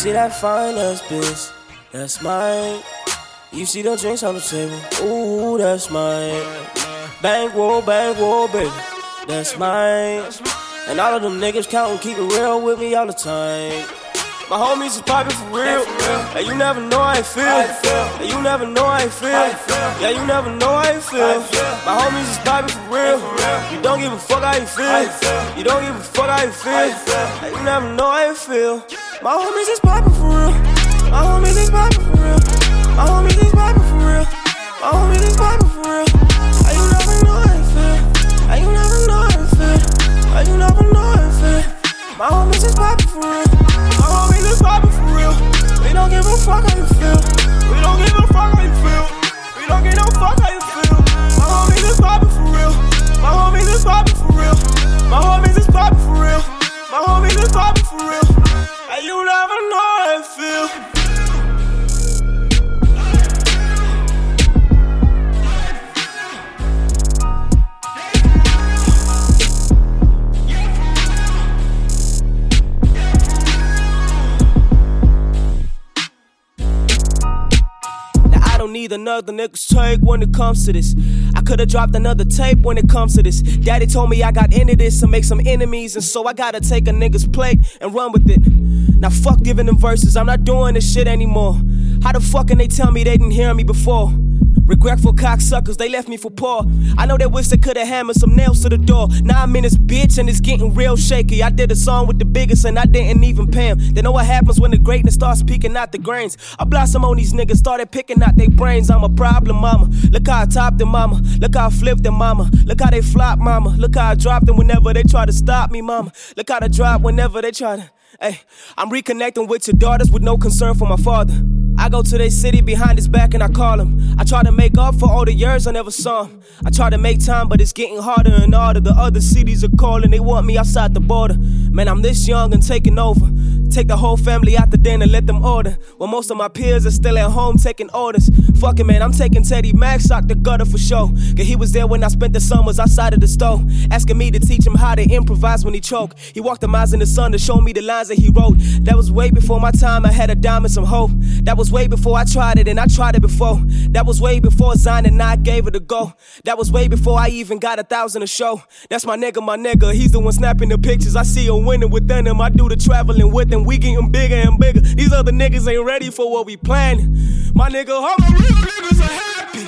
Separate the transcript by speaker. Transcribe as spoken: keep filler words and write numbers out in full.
Speaker 1: see that fine ass bitch? That's mine. You see the drinks on the table? Ooh, that's mine. Bankroll, bankroll, baby. That's mine. And all of them niggas countin', keep it real with me all the time. My homies is poppin' for real. And you never know how I feel. And you never know how I feel. Yeah, you never know how I feel. My homies is poppin' for real. You don't give a fuck how you feel. You don't give a fuck how you feel. And you never know how I feel. My homies is poppin' for real. My homies is poppin' for real. My homies is poppin' for real. My homies is poppin' for real. And you never know how I feel. And you never know how I feel. And you never know how I feel. My homies is poppin' for real. My homies is poppin' for real. We don't give a fuck how you feel. We don't give a fuck how you feel. We don't give no fuck how you feel. My homies is poppin' for real. My homies is poppin' for real. My homies is poppin' for real. My homies is poppin' for real. And you never know how I feel. Need another nigga's take when it comes to this. I could've dropped another tape when it comes to this. Daddy told me I got into this to make some enemies, and so I gotta take a nigga's plate and run with it. Now fuck giving them verses, I'm not doing this shit anymore. How the fuck can they tell me they didn't hear me before? Regretful cocksuckers, they left me for poor. I know they wish they could've hammered some nails to the door. Now I'm in this bitch and it's getting real shaky. I did a song with the biggest and I didn't even pay him. They know what happens when the greatness starts peeking out the grains. I blossom on these niggas, started picking out their brains. I'm a problem, mama. Look how I topped them, mama. Look how I flipped them, mama. Look how they flop, mama. Look how I dropped them whenever they try to stop me, mama. Look how I drop whenever they try to. Hey, I'm reconnecting with your daughters with no concern for my father. I go to their city behind his back and I call him. I try to make up for all the years I never saw him. I try to make time, but it's getting harder and harder. The other cities are calling, they want me outside the border. Man, I'm this young and taking over. Take the whole family out the dinner, let them order. While most of my peers are still at home taking orders. Fuck it, man, I'm taking Teddy Maxx out the gutter for sure. Cause he was there when I spent the summers outside of the store. Asking me to teach him how to improvise when he choke. He walked the miles in the sun to show me the lines that he wrote. That was way before my time, I had a dime and some hope. That was way before I tried it and I tried it before. That was way before Zion and I gave it a go. That was way before I even got a thousand a show. That's my nigga, my nigga, he's the one snapping the pictures. I see him winning within him, I do the traveling with him. We getting bigger and bigger. These other niggas ain't ready for what we planning. My nigga, all my real niggas are happy.